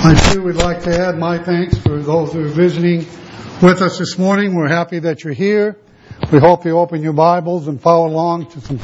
I too would like to add my thanks for those who are visiting with us this morning. We're happy that you're here. We hope you open your Bibles and follow along to some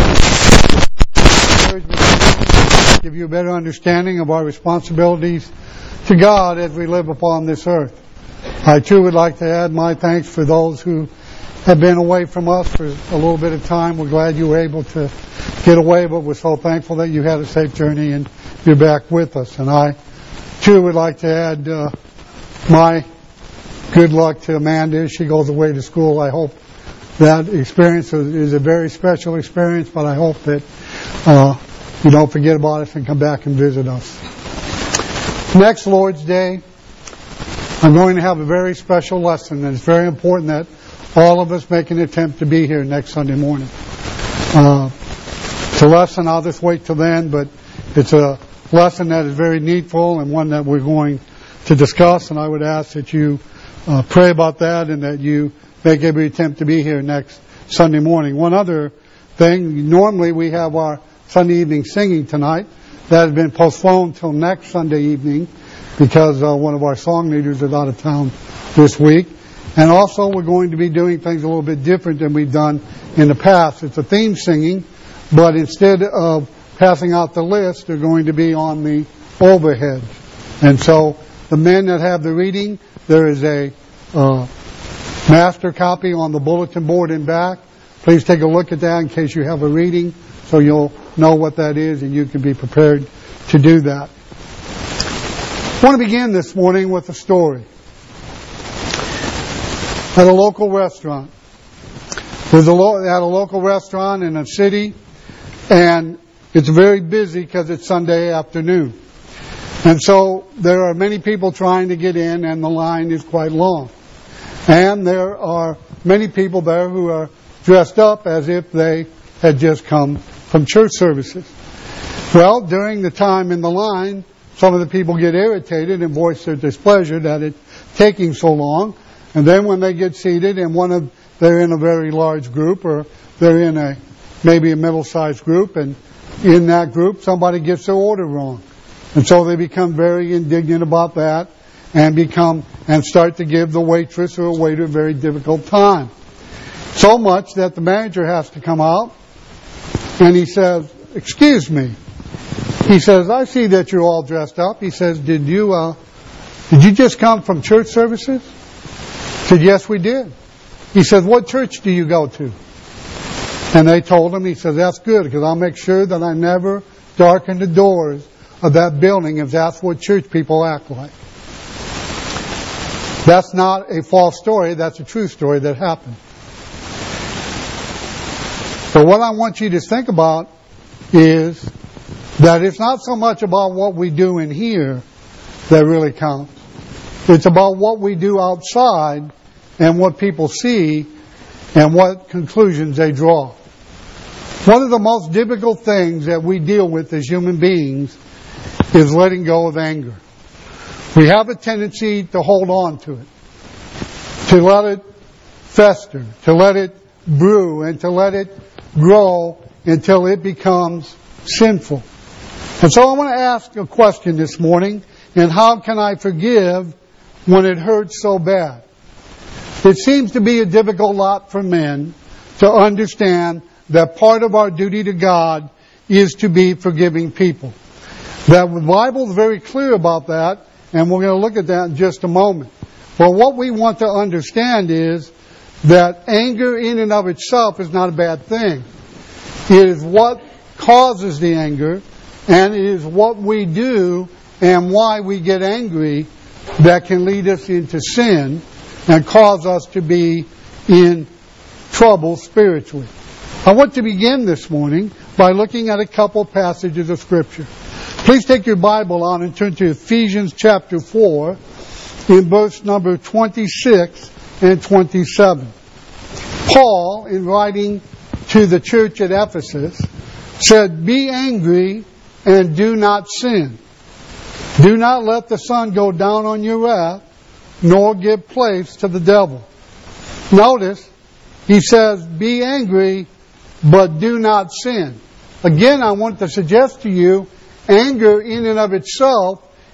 encouragement, give you a better understanding of our responsibilities to God as we live upon this earth. I too would like to add my thanks for those who have been away from us for a little bit of time. We're glad you were able to get away, but we're so thankful that you had a safe journey and you're back with us. And I too would like to add my good luck to Amanda as she goes away to school. I hope that experience is a very special experience, but I hope that you don't forget about us and come back and visit us. Next Lord's Day, I'm going to have a very special lesson, and it's very important that all of us make an attempt to be here next Sunday morning. It's a lesson, I'll just wait till then, but it's a lesson that is very needful and one that we're going to discuss, and I would ask that you pray about that and that you make every attempt to be here next Sunday morning. One other thing, normally we have our Sunday evening singing tonight. That has been postponed till next Sunday evening because one of our song leaders is out of town this week. And also we're going to be doing things a little bit different than we've done in the past. It's a theme singing, but instead of passing out the list, they're going to be on the overhead. And so the men that have the reading, there is a master copy on the bulletin board in back. Please take a look at that in case you have a reading so you'll know what that is and you can be prepared to do that. I want to begin this morning with a story. At a local restaurant. At a local restaurant in a city, and it's very busy because it's Sunday afternoon. And so there are many people trying to get in, and the line is quite long. And there are many people there who are dressed up as if they had just come from church services. Well, during the time in the line, some of the people get irritated and voice their displeasure that it's taking so long. And then when they get seated and they're in a very large group or they're in maybe a middle-sized group, and in that group somebody gets their order wrong. And so they become very indignant about that and start to give the waitress or a waiter a very difficult time. So much that the manager has to come out and he says, "Excuse me." He says, "I see that you're all dressed up." He says, Did you just come from church services?" He said, "Yes, we did." He says, "What church do you go to?" And they told him. He says, "That's good, because I'll make sure that I never darken the doors of that building if that's what church people act like." That's not a false story. That's a true story that happened. But what I want you to think about is that it's not so much about what we do in here that really counts. It's about what we do outside and what people see and what conclusions they draw. One of the most difficult things that we deal with as human beings is letting go of anger. We have a tendency to hold on to it, to let it fester, to let it brew, and to let it grow until it becomes sinful. And so I want to ask a question this morning, and how can I forgive when it hurts so bad? It seems to be a difficult lot for men to understand that part of our duty to God is to be forgiving people. The Bible is very clear about that, and we're going to look at that in just a moment. But what we want to understand is that anger in and of itself is not a bad thing. It is what causes the anger, and it is what we do and why we get angry that can lead us into sin and cause us to be in trouble spiritually. I want to begin this morning by looking at a couple passages of Scripture. Please take your Bible on and turn to Ephesians chapter 4 in verse number 26 and 27. Paul, in writing to the church at Ephesus, said, "Be angry and do not sin. Do not let the sun go down on your wrath, nor give place to the devil." Notice, he says, be angry, but do not sin. Again, I want to suggest to you, anger in and of itself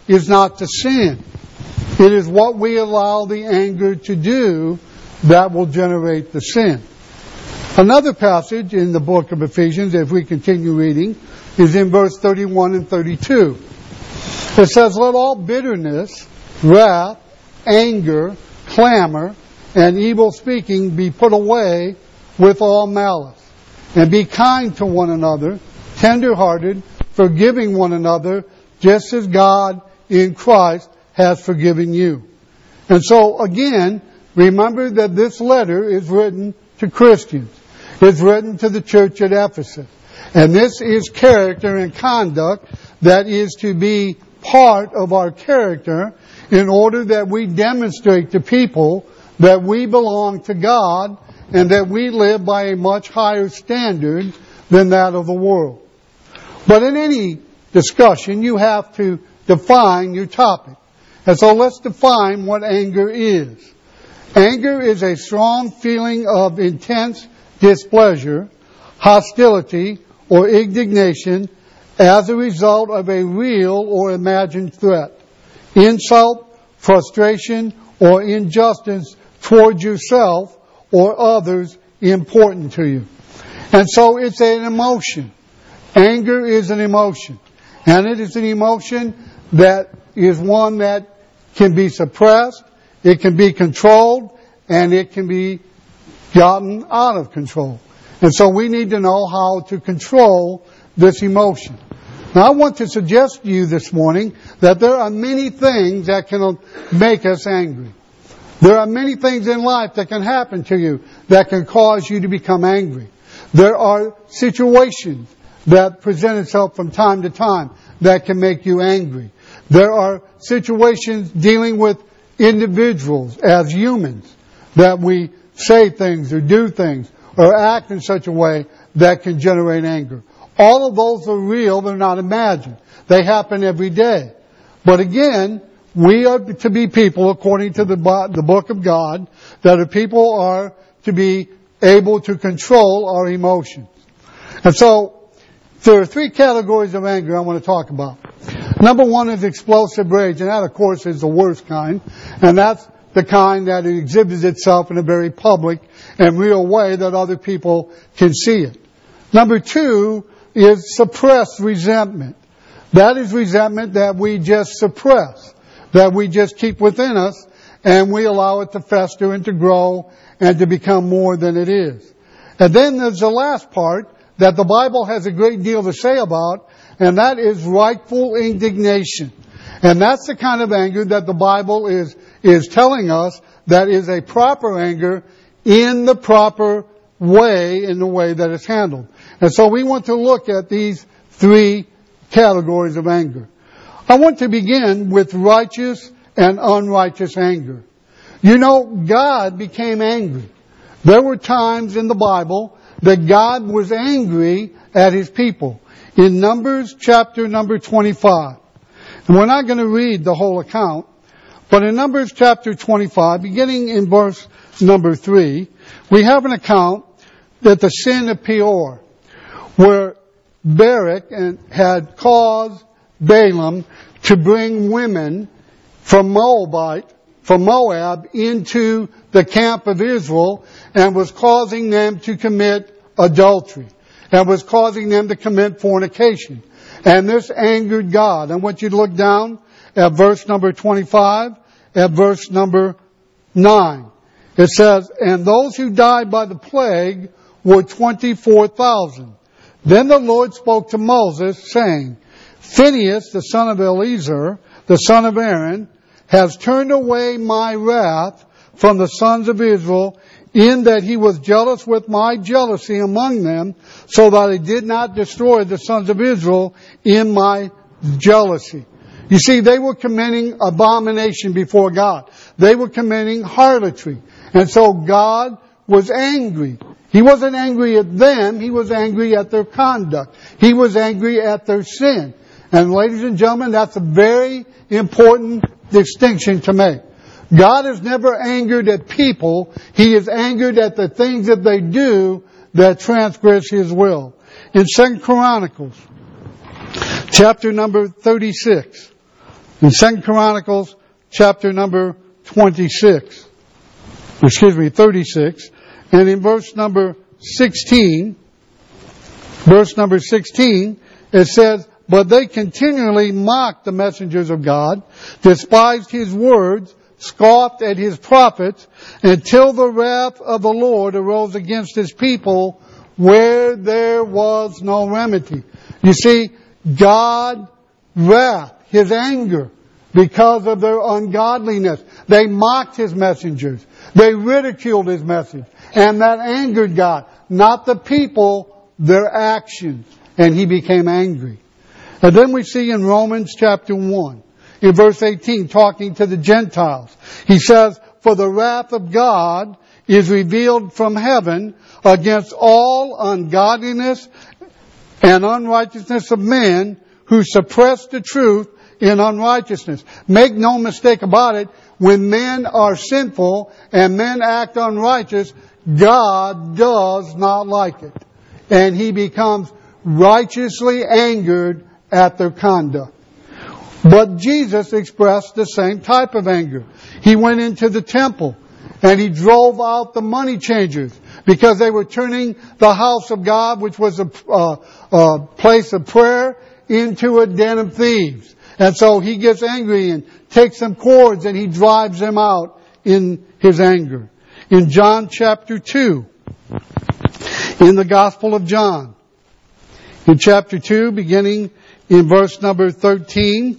is not the sin. It is what we allow the anger to do that will generate the sin. Another passage in the book of Ephesians, if we continue reading, is in verse 31 and 32. It says, "Let all bitterness, wrath, anger, clamor, and evil speaking be put away with all malice. And be kind to one another, tender-hearted, forgiving one another, just as God in Christ has forgiven you." And so, again, remember that this letter is written to Christians. It's written to the church at Ephesus. And this is character and conduct that is to be part of our character in order that we demonstrate to people that we belong to God and that we live by a much higher standard than that of the world. But in any discussion, you have to define your topic. And so let's define what anger is. Anger is a strong feeling of intense displeasure, hostility, or indignation as a result of a real or imagined threat, insult, frustration, or injustice towards yourself or others important to you. And so it's an emotion. Anger is an emotion. And it is an emotion that is one that can be suppressed, it can be controlled, and it can be gotten out of control. And so we need to know how to control this emotion. Now I want to suggest to you this morning that there are many things that can make us angry. There are many things in life that can happen to you that can cause you to become angry. There are situations that present itself from time to time that can make you angry. There are situations dealing with individuals as humans that we say things or do things or act in such a way that can generate anger. All of those are real, they're not imagined. They happen every day. But again, we are to be people, according to the book of God, that are people are to be able to control our emotions. And so, there are three categories of anger I want to talk about. Number one is explosive rage, and that, of course, is the worst kind. And that's the kind that exhibits itself in a very public and real way that other people can see it. Number two is suppressed resentment. That is resentment that we just suppress, that we just keep within us, and we allow it to fester and to grow and to become more than it is. And then there's the last part that the Bible has a great deal to say about, and that is rightful indignation. And that's the kind of anger that the Bible is telling us that is a proper anger in the proper way, in the way that it's handled. And so we want to look at these three categories of anger. I want to begin with righteous and unrighteous anger. You know, God became angry. There were times in the Bible that God was angry at His people. In Numbers chapter number 25. And we're not going to read the whole account, but in Numbers chapter 25, beginning in verse number 3, we have an account that the sin of Peor, where Barak had caused Balaam to bring women from Moab into the camp of Israel and was causing them to commit adultery and was causing them to commit fornication. And this angered God. I want you to look down at verse number 25, at verse number 9. It says, "And those who died by the plague were 24,000. Then the Lord spoke to Moses, saying, Phinehas, the son of Eleazar, the son of Aaron, has turned away my wrath from the sons of Israel, in that he was jealous with my jealousy among them, so that I did not destroy the sons of Israel in my jealousy." You see, they were committing abomination before God. They were committing harlotry. And so God was angry. He wasn't angry at them, He was angry at their conduct. He was angry at their sin. And ladies and gentlemen, that's a very important distinction to make. God is never angered at people. He is angered at the things that they do that transgress His will. In 2 Chronicles, chapter number 36, In 2 Chronicles chapter number 36, and in verse number 16, it says, "But they continually mocked the messengers of God, despised his words, scoffed at his prophets, until the wrath of the Lord arose against his people, where there was no remedy." You see, God's wrath, his anger, because of their ungodliness. They mocked his messengers. They ridiculed his message. And that angered God. Not the people, their actions. And he became angry. And then we see in Romans chapter 1, in verse 18, talking to the Gentiles, he says, "For the wrath of God is revealed from heaven against all ungodliness and unrighteousness of men who suppress the truth in unrighteousness." Make no mistake about it, when men are sinful and men act unrighteous, God does not like it. And he becomes righteously angered at their conduct. But Jesus expressed the same type of anger. He went into the temple and he drove out the money changers because they were turning the house of God, which was a place of prayer, into a den of thieves. And so he gets angry and takes some cords and he drives them out in his anger. In John chapter 2, in the Gospel of John, in chapter 2, beginning in verse number 13,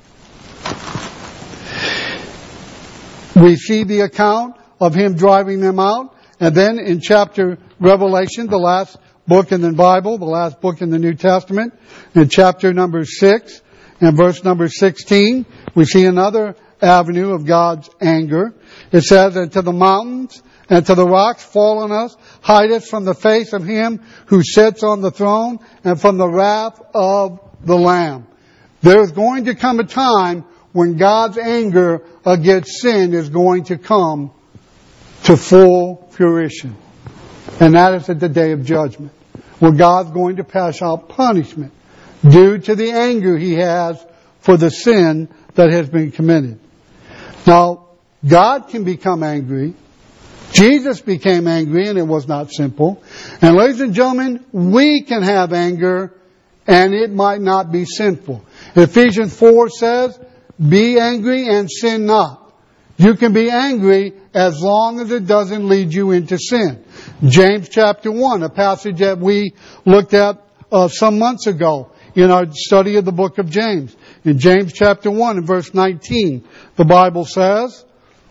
we see the account of him driving them out. And then in chapter Revelation, the last book in the Bible, the last book in the New Testament, in chapter number 6 and verse number 16, we see another avenue of God's anger. It says, "And to the mountains and to the rocks fall on us, hide us from the face of him who sits on the throne and from the wrath of the Lamb." There's going to come a time when God's anger against sin is going to come to full fruition. And that is at the day of judgment, where God's going to pass out punishment due to the anger he has for the sin that has been committed. Now, God can become angry. Jesus became angry, and it was not simple. And ladies and gentlemen, we can have anger, and it might not be sinful. Ephesians 4 says, "Be angry and sin not." You can be angry as long as it doesn't lead you into sin. James chapter 1, a passage that we looked at some months ago in our study of the book of James. In James chapter 1 and verse 19, the Bible says,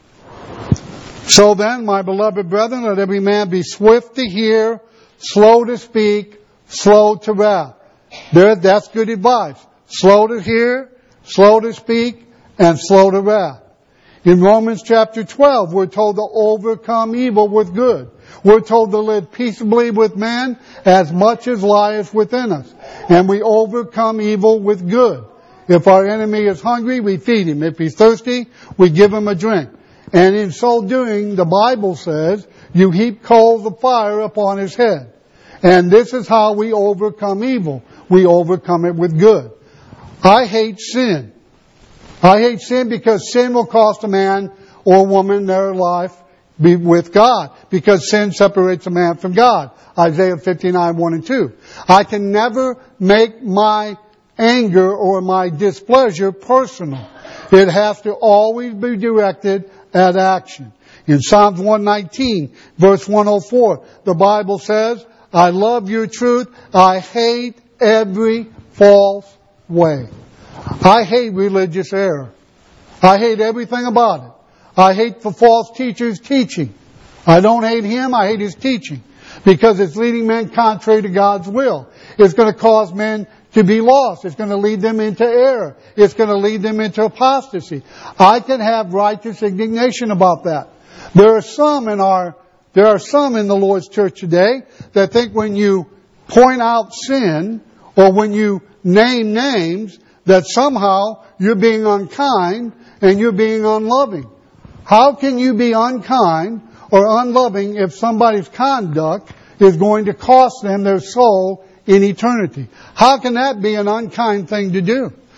"So then, my beloved brethren, let every man be swift to hear, slow to speak, slow to wrath." That's good advice. Slow to hear, slow to speak, and slow to wrath. In Romans chapter 12, we're told to overcome evil with good. We're told to live peaceably with men as much as lieth within us. And we overcome evil with good. If our enemy is hungry, we feed him. If he's thirsty, we give him a drink. And in so doing, the Bible says, you heap coals of fire upon his head. And this is how we overcome evil. We overcome it with good. I hate sin. I hate sin because sin will cost a man or woman their life with God. Because sin separates a man from God. Isaiah 59, 1 and 2. I can never make my anger or my displeasure personal. It has to always be directed at action. In Psalms 119, verse 104, the Bible says, "I love your truth. I hate every false way." I hate religious error. I hate everything about it. I hate the false teacher's teaching. I don't hate him, I hate his teaching. Because it's leading men contrary to God's will. It's going to cause men to be lost. It's going to lead them into error. It's going to lead them into apostasy. I can have righteous indignation about that. There are some in the Lord's church today that think when you point out sin or when you name names that somehow you're being unkind and you're being unloving. How can you be unkind or unloving if somebody's conduct is going to cost them their soul in eternity? How can that be an unkind thing to do?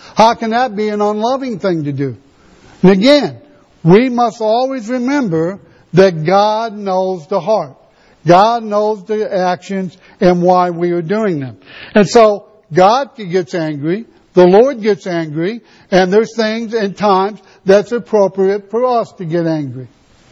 How can that be an unloving thing to do? And again, we must always remember that God knows the heart. God knows the actions and why we are doing them. And so God gets angry, the Lord gets angry, and there's things and times that's appropriate for us to get angry.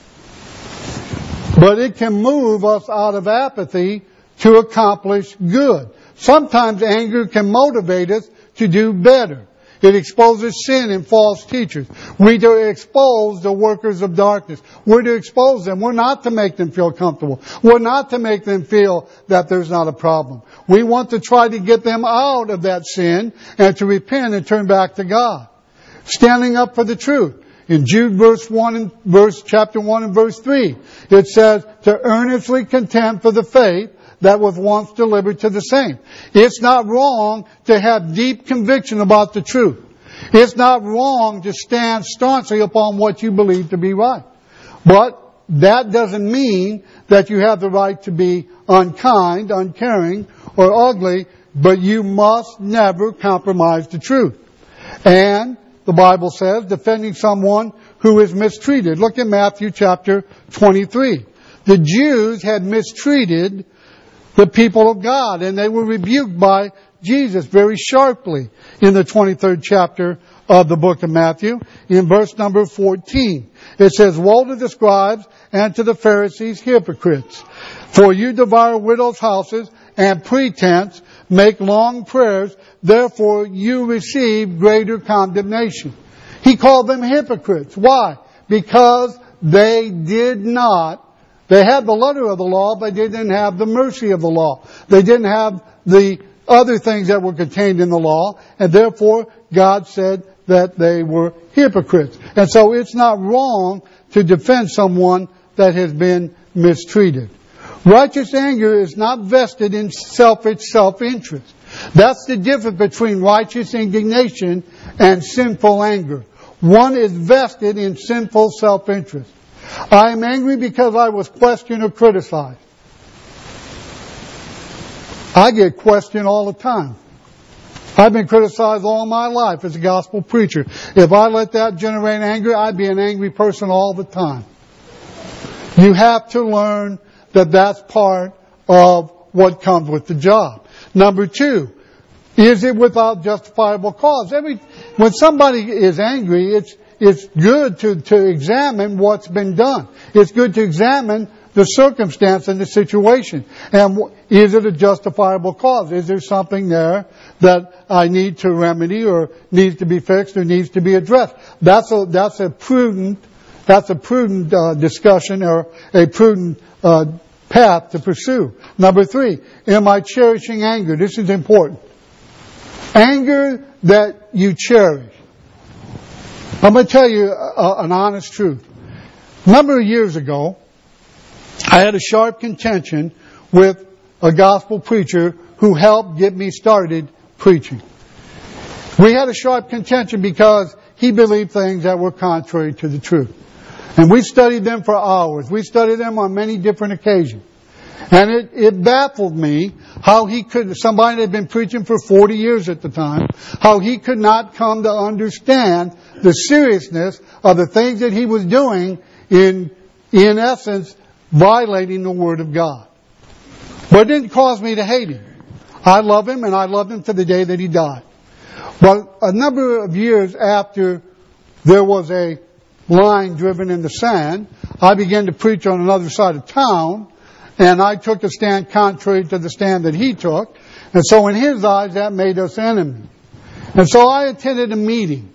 But it can move us out of apathy to accomplish good. Sometimes anger can motivate us to do better. It exposes sin and false teachers. We do expose the workers of darkness. We're to expose them. We're not to make them feel comfortable. We're not to make them feel that there's not a problem. We want to try to get them out of that sin and to repent and turn back to God. Standing up for the truth. In Jude chapter 1 and verse 3, it says, to earnestly contend for the faith that was once delivered to the saints. It's not wrong to have deep conviction about the truth. It's not wrong to stand staunchly upon what you believe to be right. But that doesn't mean that you have the right to be unkind, uncaring, or ugly, but you must never compromise the truth. And the Bible says, defending someone who is mistreated. Look at Matthew chapter 23. The Jews had mistreated the people of God, and they were rebuked by Jesus very sharply in the 23rd chapter of the book of Matthew, in verse number 14. It says, woe to the scribes and to the Pharisees, hypocrites! For you devour widows' houses and pretense, make long prayers, therefore you receive greater condemnation. He called them hypocrites. Why? Because they had the letter of the law, but they didn't have the mercy of the law. They didn't have the other things that were contained in the law, and therefore God said that they were hypocrites. And so it's not wrong to defend someone that has been mistreated. Righteous anger is not vested in selfish self-interest. That's the difference between righteous indignation and sinful anger. One is vested in sinful self-interest. I am angry because I was questioned or criticized. I get questioned all the time. I've been criticized all my life as a gospel preacher. If I let that generate anger, I'd be an angry person all the time. You have to learn that that's part of what comes with the job. Number 2, is it without justifiable cause? When somebody is angry, it's good to examine what's been done. It's good to examine the circumstance and the situation. And is it a justifiable cause? Is there something there that I need to remedy or needs to be fixed or needs to be addressed? That's a prudent discussion or a prudent path to pursue. Number 3, am I cherishing anger? This is important. Anger that you cherish. I'm going to tell you an honest truth. A number of years ago, I had a sharp contention with a gospel preacher who helped get me started preaching. We had a sharp contention because he believed things that were contrary to the truth. And we studied them for hours. We studied them on many different occasions. And it baffled me how somebody that had been preaching for 40 years at the time, how he could not come to understand the seriousness of the things that he was doing in essence, violating the Word of God. But it didn't cause me to hate him. I love him, and I loved him to the day that he died. But a number of years after there was a line driven in the sand, I began to preach on another side of town, and I took a stand contrary to the stand that he took. And so in his eyes, that made us enemies. And so I attended a meeting.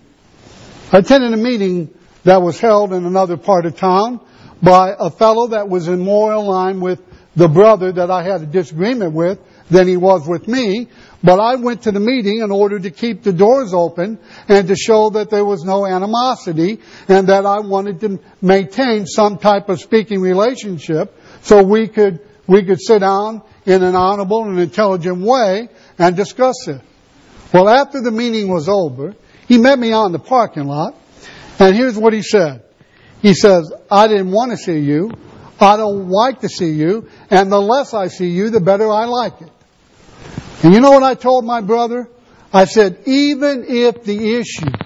That was held in another part of town by a fellow that was in more line with the brother that I had a disagreement with than he was with me. But I went to the meeting in order to keep the doors open and to show that there was no animosity and that I wanted to maintain some type of speaking relationship so we could sit down in an honorable and intelligent way and discuss it. Well, after the meeting was over, he met me out in the parking lot, and here's what he said. He says, I didn't want to see you. I don't like to see you. And the less I see you, the better I like it. And you know what I told my brother? I said, even if the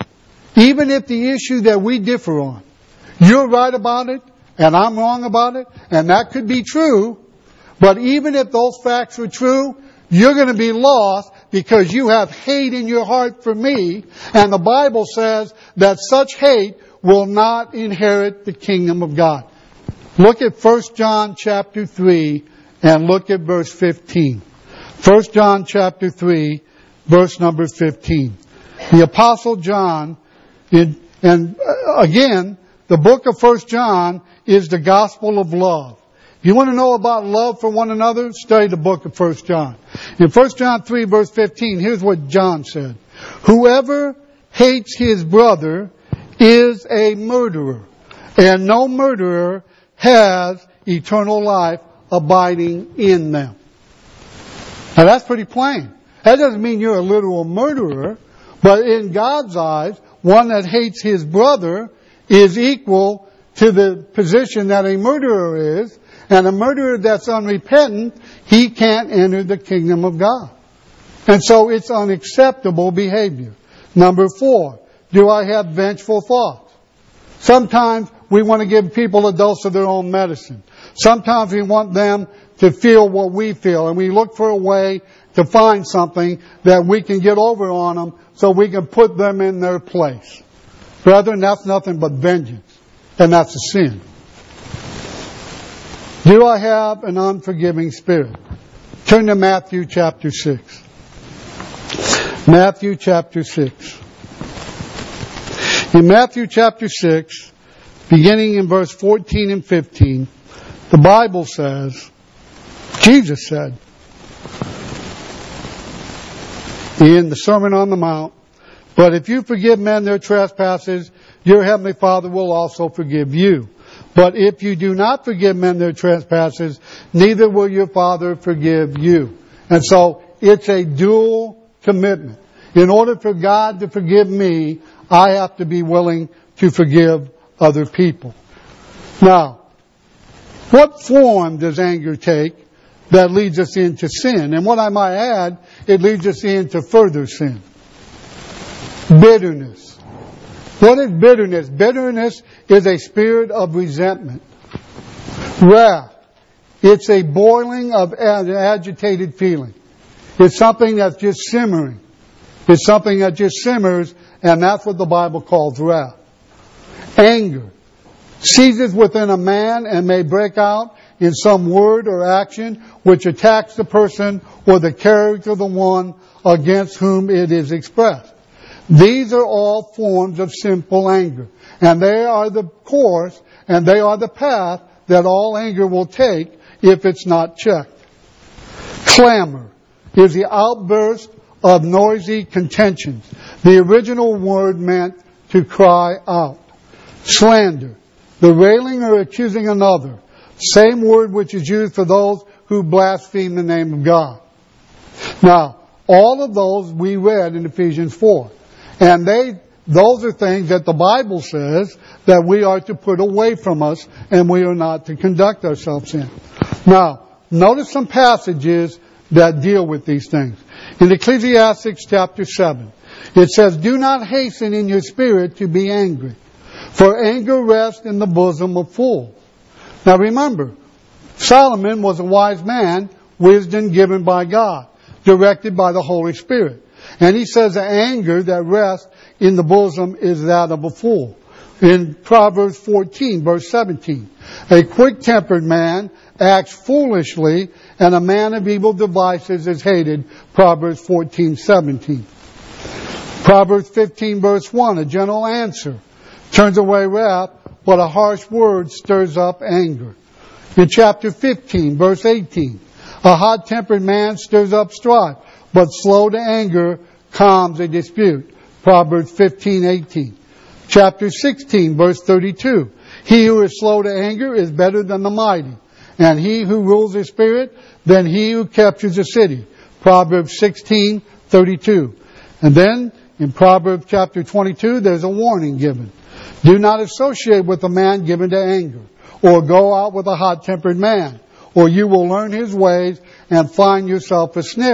issue that we differ on, you're right about it, and I'm wrong about it, and that could be true, but even if those facts are true, you're going to be lost because you have hate in your heart for me, and the Bible says that such hate will not inherit the kingdom of God. Look at 1 John chapter 3 and look at verse 15. 1 John chapter 3, verse number 15. The Apostle John, and again, the book of 1 John is the gospel of love. If you want to know about love for one another, study the book of 1 John. In 1 John 3, verse 15, here's what John said. Whoever hates his brother is a murderer, and no murderer has eternal life abiding in them. Now that's pretty plain. That doesn't mean you're a literal murderer, but in God's eyes, one that hates his brother is equal to the position that a murderer is, and a murderer that's unrepentant, he can't enter the kingdom of God. And so it's unacceptable behavior. Number 4, do I have vengeful thoughts? Sometimes we want to give people a dose of their own medicine. Sometimes we want them to feel what we feel, and we look for a way to find something that we can get over on them so we can put them in their place. Brethren, that's nothing but vengeance, and that's a sin. Do I have an unforgiving spirit? Turn to Matthew chapter 6. Matthew chapter 6. In Matthew chapter 6, beginning in verse 14 and 15, the Bible says, Jesus said in the Sermon on the Mount, but if you forgive men their trespasses, your heavenly Father will also forgive you. But if you do not forgive men their trespasses, neither will your Father forgive you. And so it's a dual commitment. In order for God to forgive me, I have to be willing to forgive other people. Now, what form does anger take that leads us into sin? And what I might add, it leads us into further sin. Bitterness. What is bitterness? Bitterness is a spirit of resentment. Wrath. It's a boiling of an agitated feeling. It's something that's just simmering. It's something that just simmers, and that's what the Bible calls wrath. Anger seizes within a man and may break out in some word or action which attacks the person or the character of the one against whom it is expressed. These are all forms of sinful anger, and they are the course and they are the path that all anger will take if it's not checked. Clamor is the outburst of noisy contentions. The original word meant to cry out. Slander, the railing or accusing another, same word which is used for those who blaspheme the name of God. Now, all of those we read in Ephesians 4. And those are things that the Bible says that we are to put away from us and we are not to conduct ourselves in. Now, notice some passages that deal with these things. In Ecclesiastes chapter 7, it says, do not hasten in your spirit to be angry, for anger rests in the bosom of fools. Now remember, Solomon was a wise man, wisdom given by God, directed by the Holy Spirit. And he says the anger that rests in the bosom is that of a fool. In Proverbs 14, verse 17, a quick-tempered man acts foolishly, and a man of evil devices is hated. Proverbs 14:17. Proverbs 15, verse 1, a gentle answer turns away wrath, but a harsh word stirs up anger. In chapter 15, verse 18, a hot-tempered man stirs up strife, but slow to anger calms a dispute. Proverbs 15:18. Chapter 16, verse 32. He who is slow to anger is better than the mighty, and he who rules his spirit than he who captures a city. Proverbs 16:32. And then in Proverbs chapter 22, there's a warning given. Do not associate with a man given to anger, or go out with a hot-tempered man, or you will learn his ways and find yourself a snare.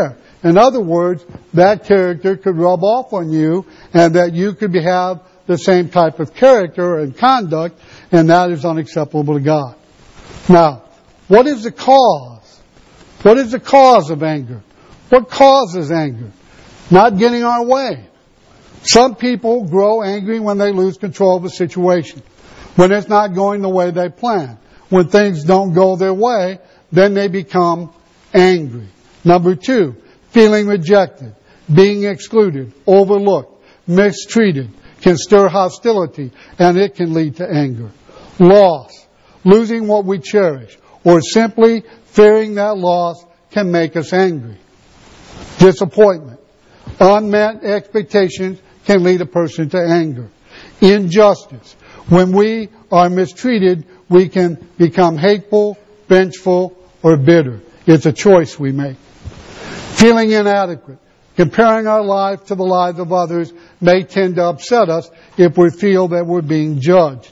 In other words, that character could rub off on you, and that you could have the same type of character and conduct, and that is unacceptable to God. Now, what is the cause? What is the cause of anger? What causes anger? Not getting our way. Some people grow angry when they lose control of a situation, when it's not going the way they plan. When things don't go their way, then they become angry. Number 2, feeling rejected, being excluded, overlooked, mistreated, can stir hostility, and it can lead to anger. Loss, losing what we cherish, or simply fearing that loss can make us angry. Disappointment, unmet expectations can lead a person to anger. Injustice, when we are mistreated, we can become hateful, vengeful, or bitter. It's a choice we make. Feeling inadequate, comparing our life to the lives of others may tend to upset us if we feel that we're being judged.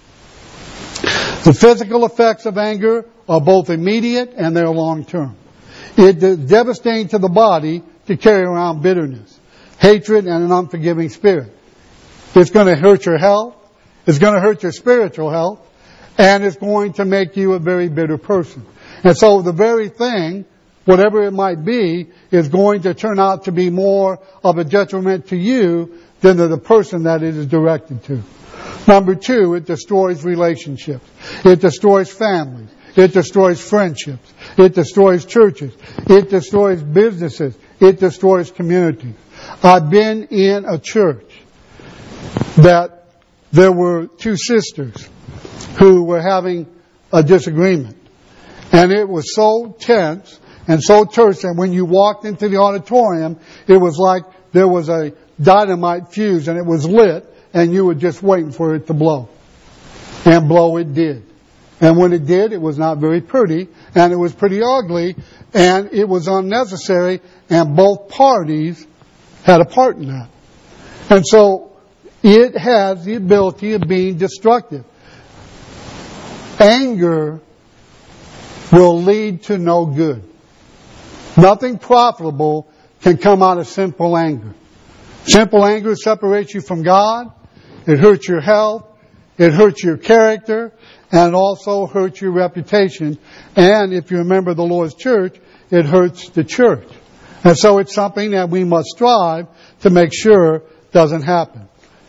The physical effects of anger are both immediate and they're long-term. It is devastating to the body to carry around bitterness, hatred, and an unforgiving spirit. It's going to hurt your health, it's going to hurt your spiritual health, and it's going to make you a very bitter person. And so the very thing, whatever it might be, is going to turn out to be more of a detriment to you than to the person that it is directed to. Number 2, it destroys relationships. It destroys families. It destroys friendships. It destroys churches. It destroys businesses. It destroys communities. I've been in a church that there were 2 sisters who were having a disagreement. And it was so tense and so terse that when you walked into the auditorium, it was like there was a dynamite fuse and it was lit and you were just waiting for it to blow. And blow it did. And when it did, it was not very pretty, and it was pretty ugly, and it was unnecessary, and both parties had a part in that. And so it has the ability of being destructive. Anger will lead to no good. Nothing profitable can come out of simple anger. Simple anger separates you from God. It hurts your health. It hurts your character. And it also hurts your reputation. And if you remember the Lord's church, it hurts the church. And so it's something that we must strive to make sure doesn't happen.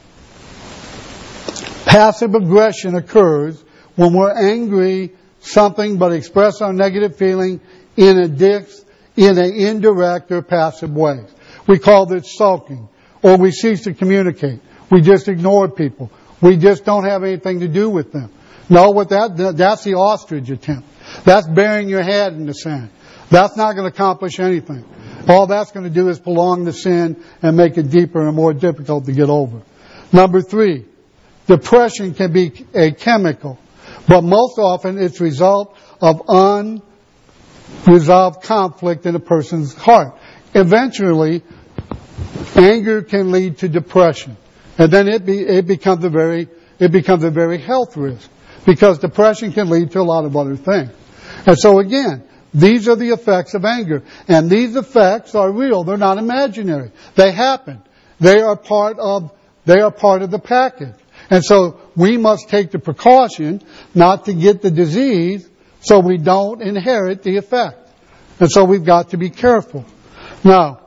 Passive aggression occurs when we're angry something but express our negative feeling in an indirect or passive way. We call this sulking, or we cease to communicate. We just ignore people. We just don't have anything to do with them. No, that's the ostrich attempt. That's burying your head in the sand. That's not going to accomplish anything. All that's going to do is prolong the sin and make it deeper and more difficult to get over. Number 3, depression can be a chemical, but most often it's a result of unresolved conflict in a person's heart. Eventually, anger can lead to depression, and then it becomes a very health risk, because depression can lead to a lot of other things. And so again, these are the effects of anger. And these effects are real. They're not imaginary. They happen. They are part of the package. And so we must take the precaution not to get the disease so we don't inherit the effect. And so we've got to be careful. Now,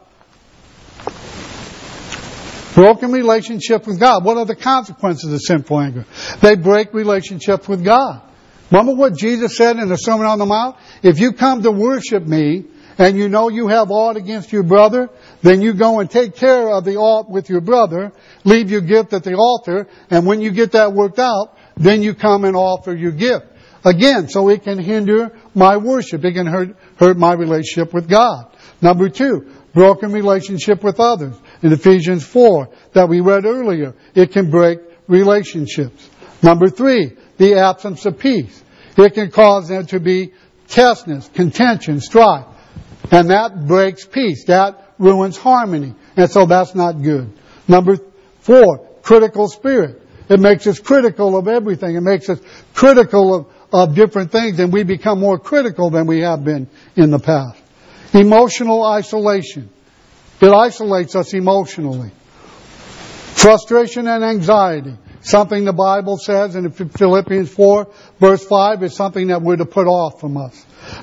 broken relationship with God. What are the consequences of sinful anger? They break relationships with God. Remember what Jesus said in the Sermon on the Mount? If you come to worship me and you know you have aught against your brother, then you go and take care of the aught with your brother, leave your gift at the altar, and when you get that worked out, then you come and offer your gift. Again, so it can hinder my worship. It can hurt my relationship with God. Number 2, broken relationship with others. In Ephesians 4, that we read earlier, it can break relationships. Number 3, the absence of peace. It can cause there to be tenseness, contention, strife. And that breaks peace. That ruins harmony. And so that's not good. Number 4, critical spirit. It makes us critical of everything. It makes us critical of different things, and we become more critical than we have been in the past. Emotional isolation. It isolates us emotionally. Frustration and anxiety. Something the Bible says in Philippians 4, verse 5, is something that we're to put off from us.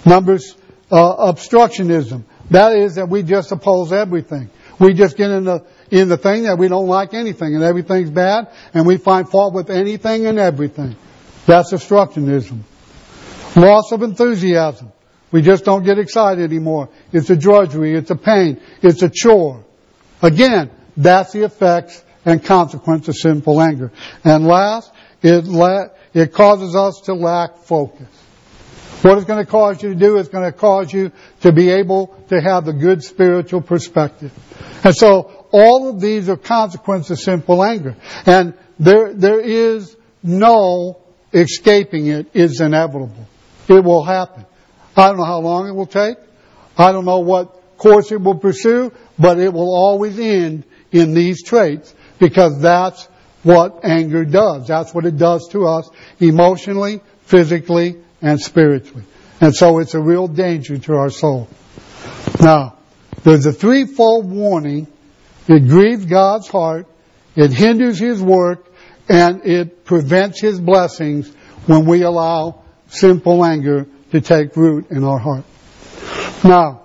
Obstructionism. That is that we just oppose everything. We just get in the thing that we don't like anything, and everything's bad, and we find fault with anything and everything. That's obstructionism. Loss of enthusiasm. We just don't get excited anymore. It's a drudgery. It's a pain. It's a chore. Again, that's the effects and consequence of sinful anger. And last, it causes us to lack focus. What it's going to cause you to do is going to cause you to be able to have the good spiritual perspective. And so all of these are consequences of sinful anger. And there is no escaping it. It's inevitable. It will happen. I don't know how long it will take. I don't know what course it will pursue, but it will always end in these traits, because that's what anger does. That's what it does to us emotionally, physically, and spiritually. And so it's a real danger to our soul. Now, there's a threefold warning. It grieves God's heart, it hinders His work, and it prevents His blessings when we allow sinful anger to take root in our heart. Now,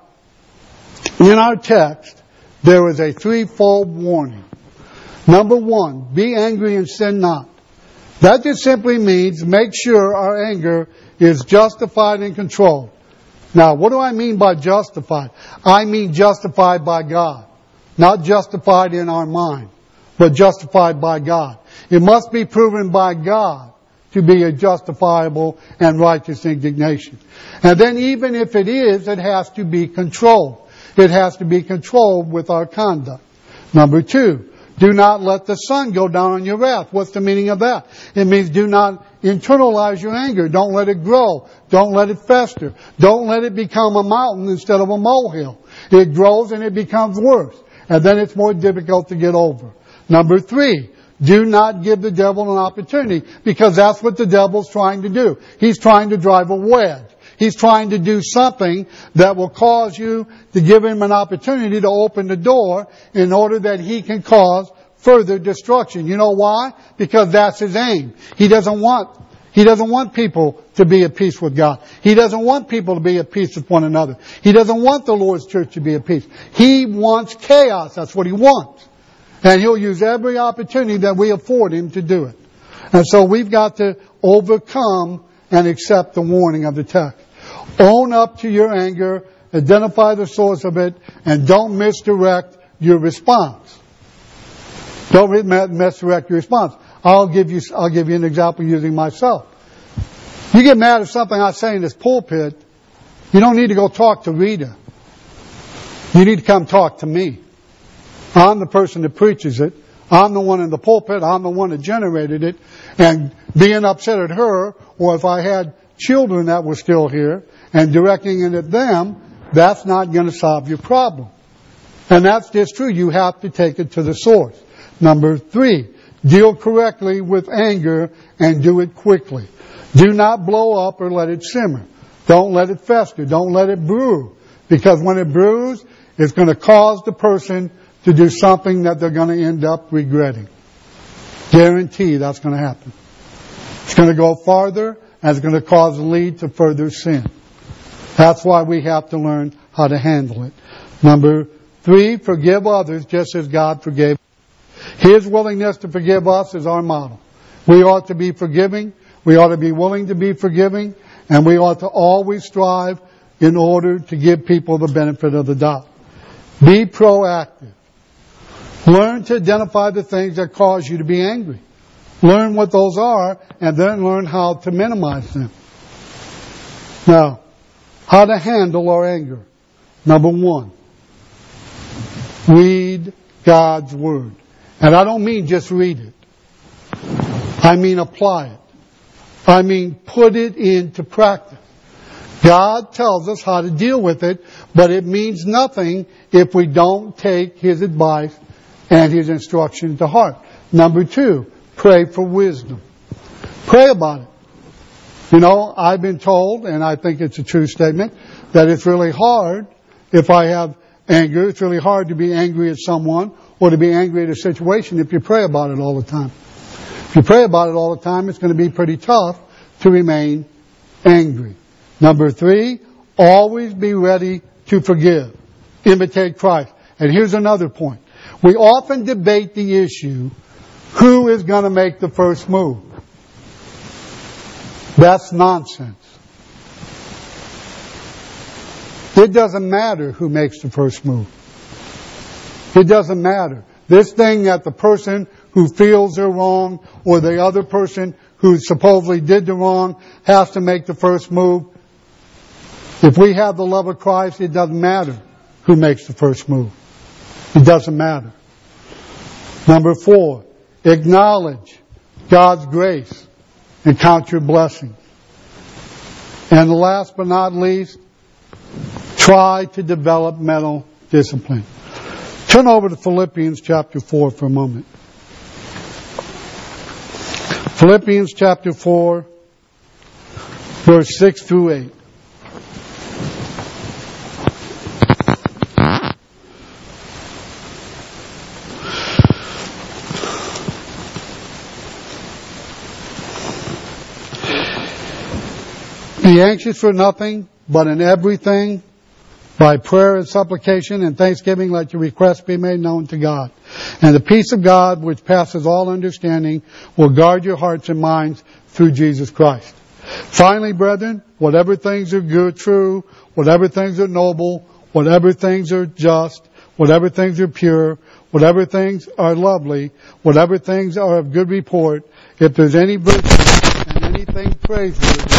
in our text, there is a threefold warning. Number one, be angry and sin not. That just simply means make sure our anger is justified and controlled. Now, what do I mean by justified? I mean justified by God. Not justified in our mind, but justified by God. It must be proven by God to be a justifiable and righteous indignation. And then even if it is, it has to be controlled. It has to be controlled with our conduct. Number two, do not let the sun go down on your wrath. What's the meaning of that? It means do not internalize your anger. Don't let it grow. Don't let it fester. Don't let it become a mountain instead of a molehill. It grows and it becomes worse. And then it's more difficult to get over. Number three, do not give the devil an opportunity, because that's what the devil's trying to do. He's trying to drive a wedge. He's trying to do something that will cause you to give him an opportunity to open the door in order that he can cause further destruction. You know why? Because that's his aim. He doesn't want people to be at peace with God. He doesn't want people to be at peace with one another. He doesn't want the Lord's church to be at peace. He wants chaos. That's what he wants. And he'll use every opportunity that we afford him to do it. And so we've got to overcome and accept the warning of the text. Own up to your anger, identify the source of it, and don't misdirect your response. Don't misdirect your response. I'll give you an example using myself. You get mad at something I say in this pulpit, you don't need to go talk to Rita. You need to come talk to me. I'm the person that preaches it. I'm the one in the pulpit. I'm the one that generated it. And being upset at her, or if I had children that were still here, and directing it at them, that's not going to solve your problem. And that's just true. You have to take it to the source. Number three, deal correctly with anger and do it quickly. Do not blow up or let it simmer. Don't let it fester. Don't let it brew. Because when it brews, it's going to cause the person to do something that they're going to end up regretting. Guarantee that's going to happen. It's going to go farther, and it's going to lead to further sin. That's why we have to learn how to handle it. Number three, forgive others just as God forgave. His willingness to forgive us is our model. We ought to be forgiving. We ought to be willing to be forgiving. And we ought to always strive in order to give people the benefit of the doubt. Be proactive. Learn to identify the things that cause you to be angry. Learn what those are, and then learn how to minimize them. Now, how to handle our anger. Number one, read God's Word. And I don't mean just read it. I mean apply it. I mean put it into practice. God tells us how to deal with it, but it means nothing if we don't take His advice and His instruction to heart. Number two, pray for wisdom. Pray about it. You know, I've been told, and I think it's a true statement, that it's really hard if I have anger. It's really hard to be angry at someone or to be angry at a situation if you pray about it all the time. If you pray about it all the time, it's going to be pretty tough to remain angry. Number 3, always be ready to forgive. Imitate Christ. And here's another point. We often debate the issue, who is going to make the first move? That's nonsense. It doesn't matter who makes the first move. It doesn't matter. This thing that the person who feels they're wrong or the other person who supposedly did the wrong has to make the first move. If we have the love of Christ, it doesn't matter who makes the first move. It doesn't matter. Number 4, acknowledge God's grace and count your blessings. And last but not least, try to develop mental discipline. Turn over to Philippians chapter 4 for a moment. Philippians chapter 4, verse 6 through 8. Be anxious for nothing, but in everything, by prayer and supplication and thanksgiving, let your requests be made known to God. And the peace of God, which passes all understanding, will guard your hearts and minds through Jesus Christ. Finally, brethren, whatever things are good, true, whatever things are noble, whatever things are just, whatever things are pure, whatever things are lovely, whatever things are of good report, if there's any virtue and anything praiseworthy,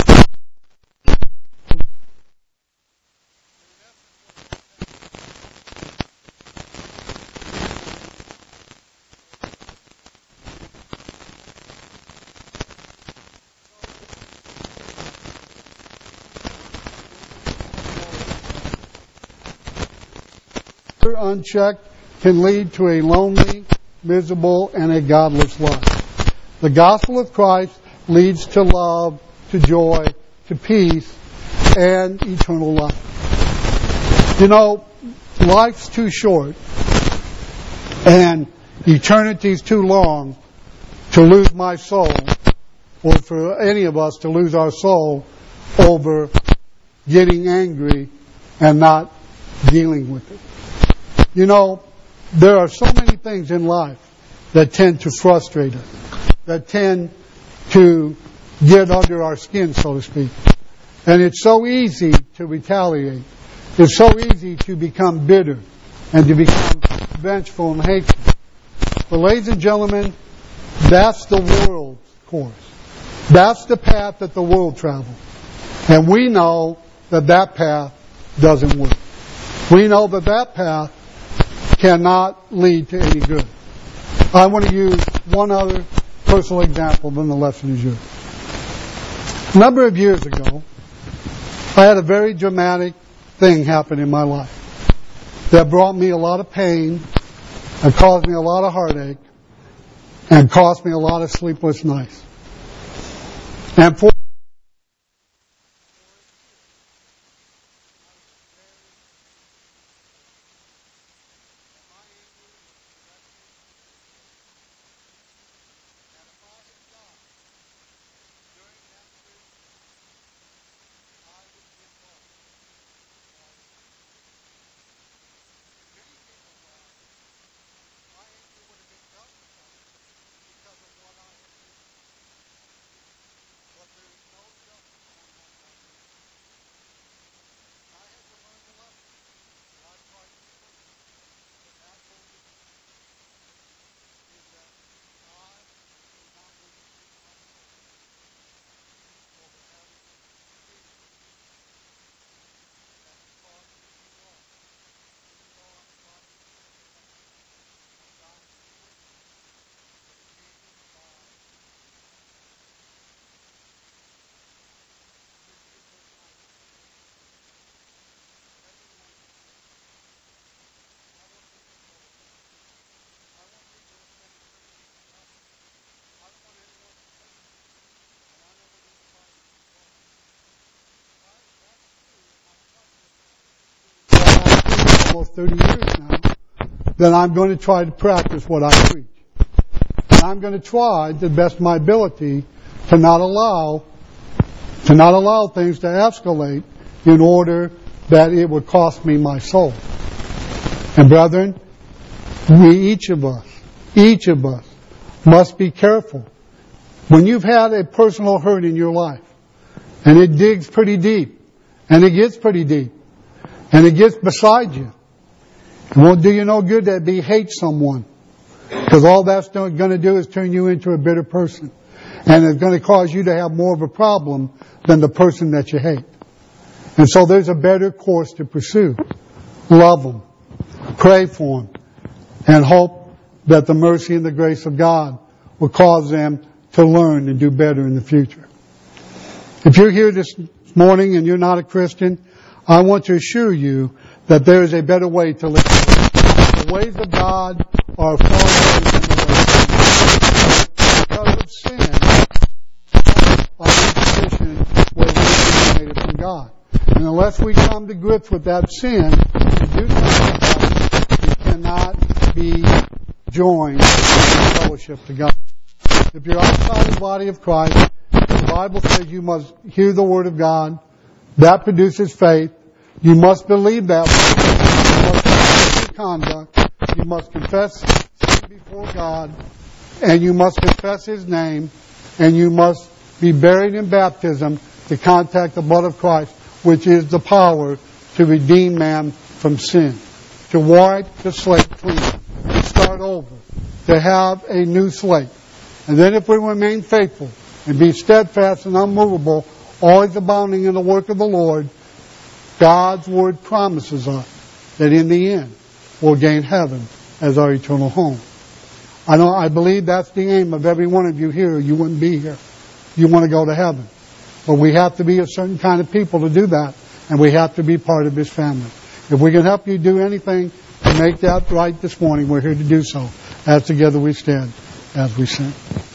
unchecked can lead to a lonely, miserable, and a godless life. The gospel of Christ leads to love, to joy, to peace, and eternal life. You know, life's too short, and eternity's too long to lose my soul, or for any of us to lose our soul over getting angry and not dealing with it. You know, there are so many things in life that tend to frustrate us, that tend to get under our skin, so to speak. And it's so easy to retaliate. It's so easy to become bitter and to become vengeful and hateful. But ladies and gentlemen, that's the world's course. That's the path that the world travels. And we know that that path doesn't work. We know that that path cannot lead to any good. I want to use one other personal example, then the lesson is yours. A number of years ago, I had a very dramatic thing happen in my life that brought me a lot of pain and caused me a lot of heartache and cost me a lot of sleepless nights. And for almost 30 years now, then I'm going to try to practice what I preach. And I'm going to try, to the best of my ability, to not allow things to escalate in order that it would cost me my soul. And brethren, each of us must be careful. When you've had a personal hurt in your life, and it digs pretty deep, and it gets pretty deep, and it gets beside you, it won't do you no good to hate someone, because all that's going to do is turn you into a bitter person, and it's going to cause you to have more of a problem than the person that you hate. And so there's a better course to pursue. Love them, pray for them, and hope that the mercy and the grace of God will cause them to learn and do better in the future. If you're here this morning and you're not a Christian, I want to assure you that there is a better way to live. The ways of God are far better than the ways of man. Because of sin, our position where we're alienated from God. And unless we come to grips with that sin and do something about it, we cannot be joined in fellowship to God. If you're outside the body of Christ, the Bible says you must hear the Word of God. That produces faith. You must believe that word. You must confess your conduct. You must confess sin before God. And you must confess His name. And you must be buried in baptism to contact the blood of Christ, which is the power to redeem man from sin, to wipe the slate clean, to start over, to have a new slate. And then if we remain faithful and be steadfast and unmovable, always abounding in the work of the Lord, God's Word promises us that in the end we'll gain heaven as our eternal home. I believe that's the aim of every one of you here. You wouldn't be here. You want to go to heaven. But we have to be a certain kind of people to do that, and we have to be part of His family. If we can help you do anything to make that right this morning, we're here to do so. As together we stand, as we sing.